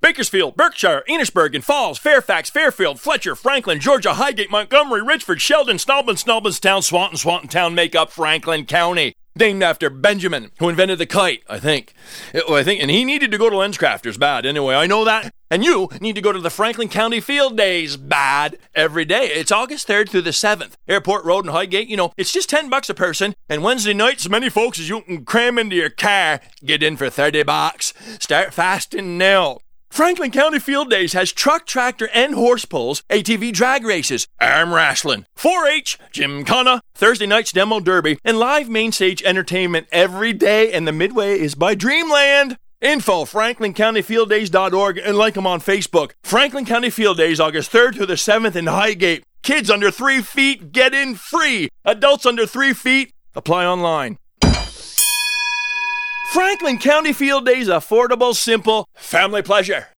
Bakersfield, Berkshire, Enosburg, and Falls, Fairfax, Fairfield, Fletcher, Franklin, Georgia, Highgate, Montgomery, Richford, Sheldon, Snowbin, Swanton make up Franklin County. Named after Benjamin, who invented the kite, I think. And he needed to go to LensCrafters bad. Anyway, I know that. And you need to go to the Franklin County Field Days bad every day. It's August 3rd through the 7th. Airport Road in Highgate, it's just $10 a person. And Wednesday nights, as many folks as you can cram into your car, get in for $30. Start fasting now. Franklin County Field Days has truck, tractor, and horse pulls, ATV drag races, arm wrestling, 4-H, gymkhana, Thursday night's demo derby, and live main stage entertainment every day, and the midway is by Dreamland. Info, franklincountyfielddays.org, and like them on Facebook. Franklin County Field Days, August 3rd through the 7th in Highgate. Kids under 3 feet, get in free. Adults under 3 feet, apply online. Franklin County Field Days, affordable, simple, family pleasure.